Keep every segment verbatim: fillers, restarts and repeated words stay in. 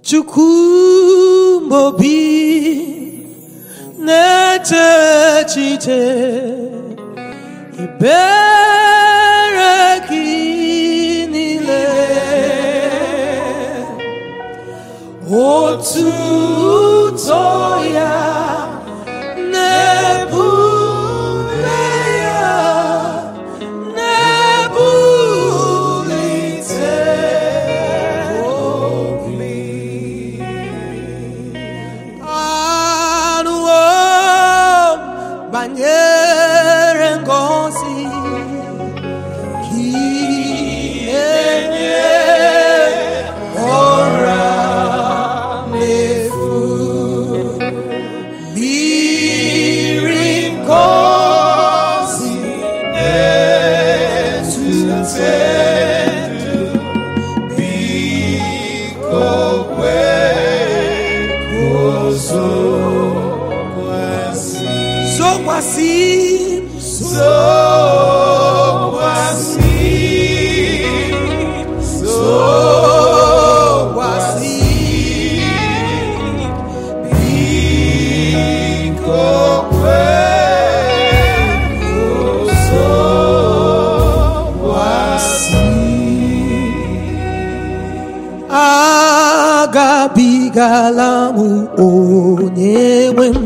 Chukwumobi netechite ibere gị niile otuto ya nebule ya nebulite obi anụwo banyere ngozi Soquasim, soquasim, soquasim, bico soquasim. Agabigalamu onyewen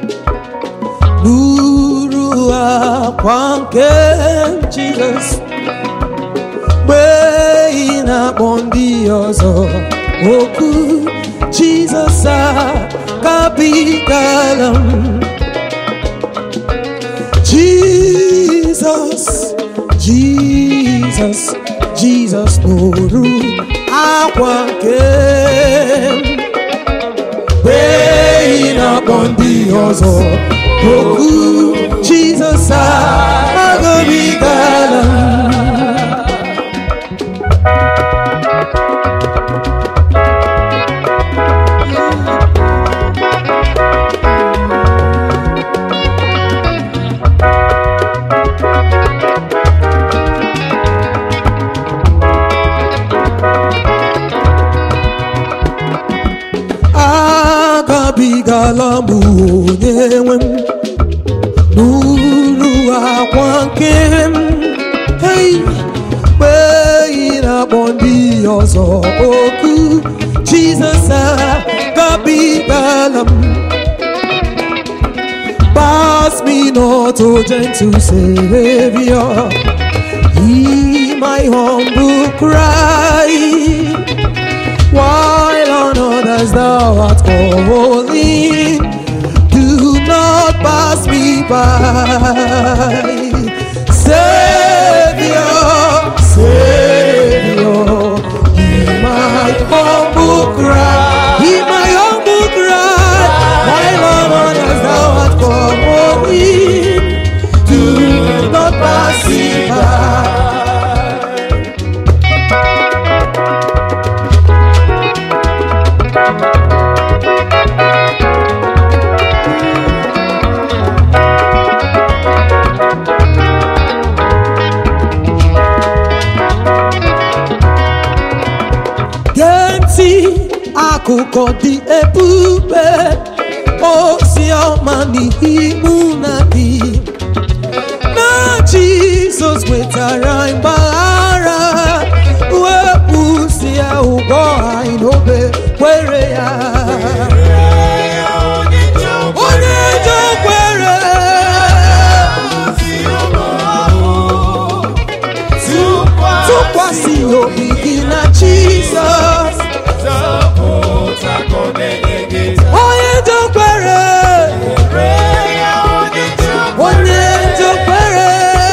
Nuru akwa nke Jesus mgbe na-akpọ ndị ọzọ okwu Jesus agabigala m Jesus Jesus Jesus nuru akwa nke mgbe na-akpọ ndị ọzọ okwu Jesus agabigala agabigala bụ onye nwe m nuru akwa nke m hey mgbe ị na-akpọ ndị ọzọ okwu Jesus agabigala m pass me not, O gentle Savior, hear my humble cry while on others thou art calling. Do not pass me by, Savior, Savior, hear my humble cry, hear my humble cry, while on others thou art calling. Do not pass me by. Akụkọ dị ebube ozi ọma n'ihi mụ na gị na Jizọs wetara mgbaghara wepụsịa ụgwọ anyị n'obe kwere ya onye njọ kwere tụkwasị obi gị na Jizọs onye njọ kwere onye njọ kwere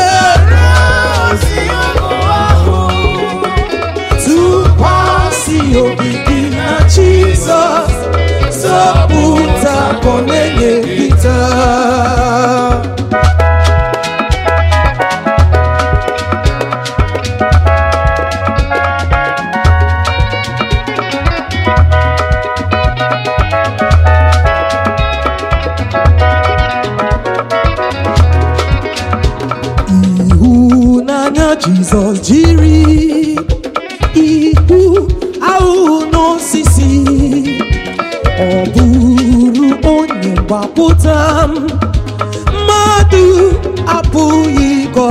tụkwasị obi gị na Jizọs zọpụta ka ọ na-enye gị taa. Jesus jiri ihu ahụ n'osisi Oburu onye gbapụta m, mmadụ apụghị ịkọ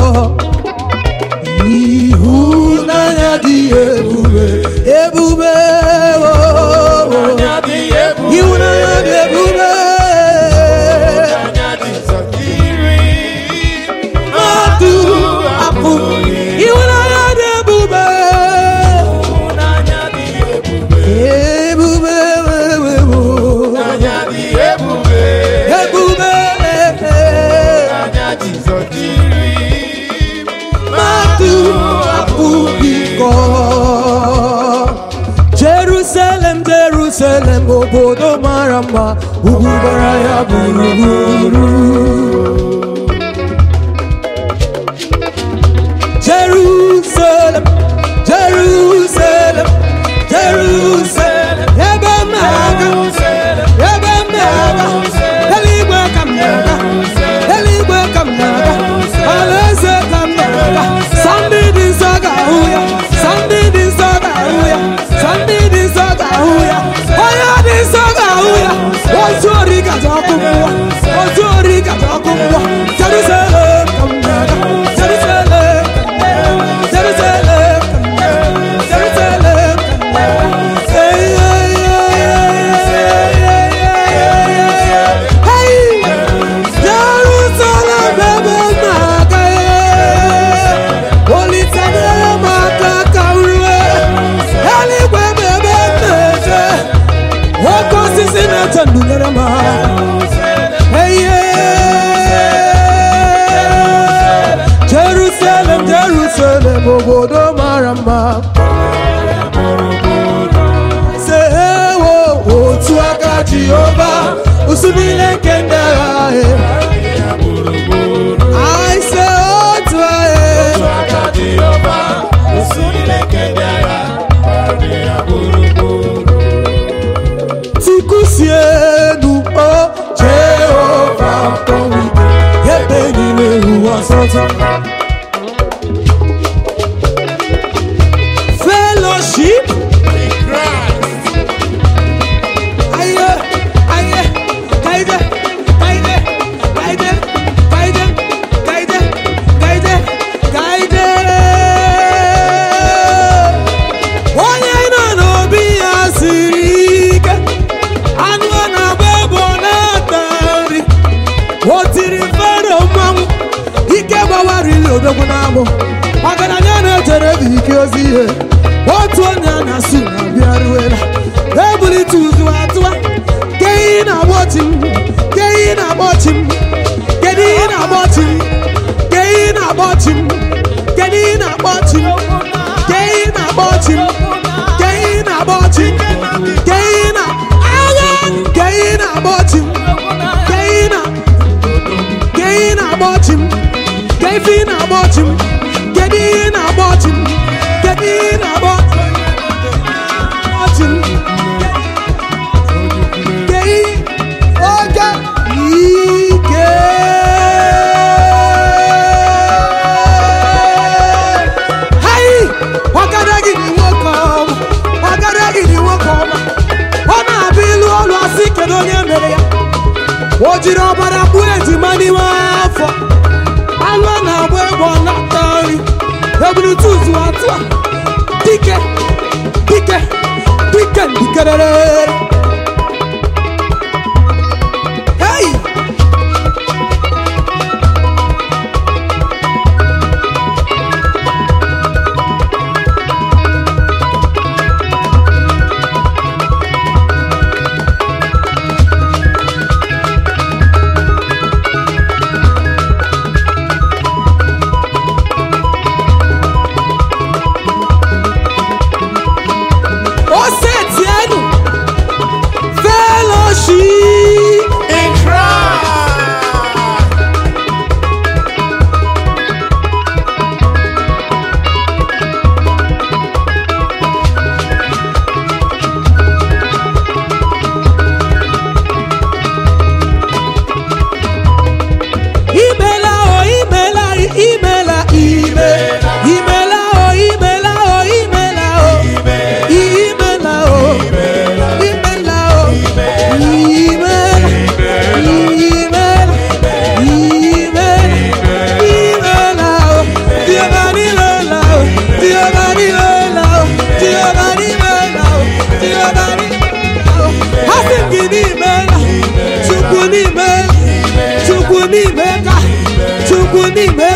ịhụnanya dị ebube, ebube, ịhụnanya dị ebube, mmadụ apụghị, ịhụnanya dị ebube, ebube, ebube, mmadụ apụghị ịkọ. Jerusalem, Jerusalem, obodo mara mma, ugwu gbara ya gburugburu. Jerusalem, Jerusalem, Jerusalem, ebe m na-aga, ebe m na-aga, eluigwe ka m na-aga, eluigwe ka m na-aga, alaeze ka m na-aga. Sandị dị nsọ ga-ahụ ya, sandị dị nsọ ga-ahụ ya, sandị dị nsọ ga-ahụ ya, onye dị nsọ ga-ahụ ya. Ozu ori gaja ọkụ mmụọ, ozu ori gaja ọkụ mmụọ. Jerusalem ka m na-aga, Jerusalem, Jerusalem, Jerusalem. Hey, hey, hey, Jerusalem, ebe m na-aga, olitanyere m aka ka m rue eluigwe m ebe m na-eje. Oke osisi na-eche ndụ nyere m aka. Hey, Jerusalem, Jerusalem, obodo mara mma. Sewo otu aka Jehova, usu niile nke ndị agha. I say otu aka Jehova, usu niile nke ndị agha. Tikusienu o Jehova tọwide, ebe niile ụwa sọtọ. Fellowship in Christ. Aye, aye, kaide, kaide, kaide, kaide, kaide, kaide, kaide. Onye nọ n'obi ya siri ike, anụ ọ na-agba egbe ọ na-ata nri. O tiri Fero mmanwụ, ike gbawarịrị odogwu n'agbụ. Ọgaranya na-ejere bụ ike ozi ihe. Otu onye a na-asụ na-abịaruela, ebulite uzu atụwa. Kedu ihe na-agbochi m? Kedu ihe na-agbochi m? Kedu ihe na-agbochi m? Kedu ihe na-agbochi m? Kedu ihe na-agbochi m? Kedu ihe na-agbochi m? Kedu ihe na-agbochi m? Kedu ihe na agha? Kedu ihe na-agbochi m? Kedu ihe na Kedu ihe na-agbochi m? Kedu ife na-agbochi m? Kedu ihe na-agbochi m? Kedu ihe na-agbochi m? Kedu oge ike? Hai! Ọgada gị dị nwoke ọma, ọgada gị dị nwoke ọma. Ọ na-abụ ilu ọlụ asị kedu onye mere ya. O jiri ọbara gbuo ejima n'ime afọ. Anụ a na-agba egbe ọ na-ata nri. Ebulite uzu atụ a. Dike, dike, dike ndikerere. Hey! n'ime